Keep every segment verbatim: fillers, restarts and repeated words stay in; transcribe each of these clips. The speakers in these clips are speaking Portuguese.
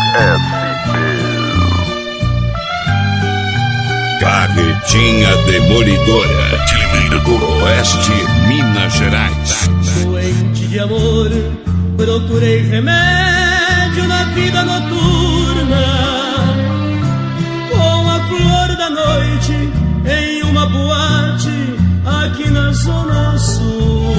Carretinha Demolidora, de do Oeste, Minas Gerais. Doente de amor, procurei remédio na vida noturna, com a flor da noite em uma boate aqui na Zona Sul.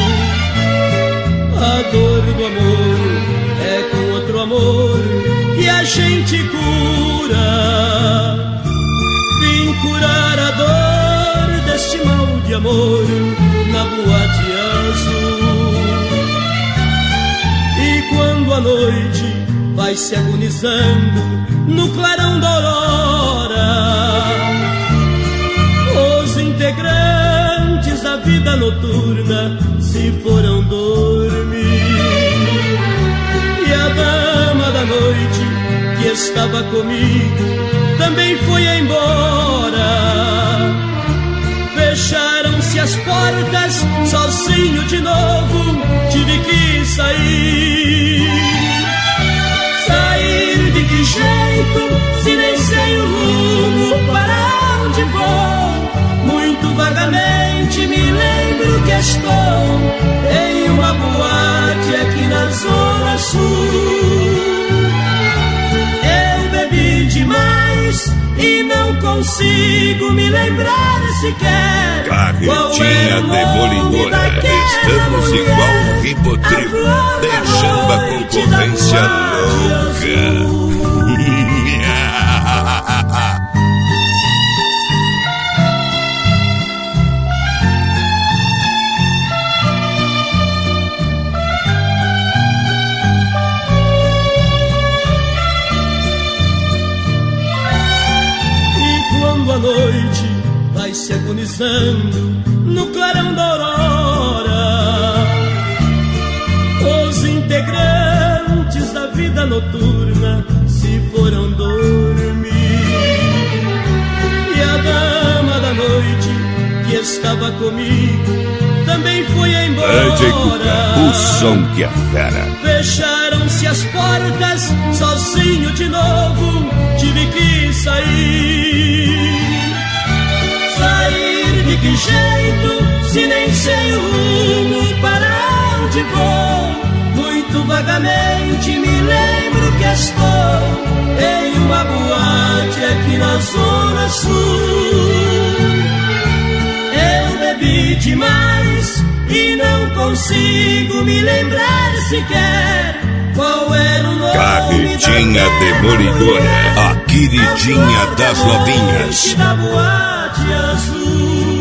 A dor do amor é com outro amor que a gente cura. Vim curar a dor deste mal de amor na boate azul. E quando a noite vai se agonizando no clarão da aurora, os integrantes da vida noturna se foram dormir. E a dama da noite que estava comigo também foi embora. Fecharam-se as portas, sozinho de novo tive que sair. Sair de que jeito, se nem sei o rumo, para onde vou? Muito vagamente me lembro que estou em uma boate aqui na Zona Sul. Eu bebi demais e não consigo me lembrar sequer. Carretinha Demolidora, estamos igual o Ribotril, deixando a concorrência louca. A noite vai se agonizando no clarão da aurora, os integrantes da vida noturna se foram dormir. E a dama da noite que estava comigo também foi embora. O som que a fera. Fecharam-se as portas, sozinho de novo tive que sair. Sair de que jeito, se nem sei o rumo, para onde vou? Muito vagamente me lembro que estou em uma boate aqui na Zona Sul. Eu bebi demais e não consigo me lembrar sequer qual era o nome. Carretinha Demolidora, a queridinha das novinhas. Da boate azul.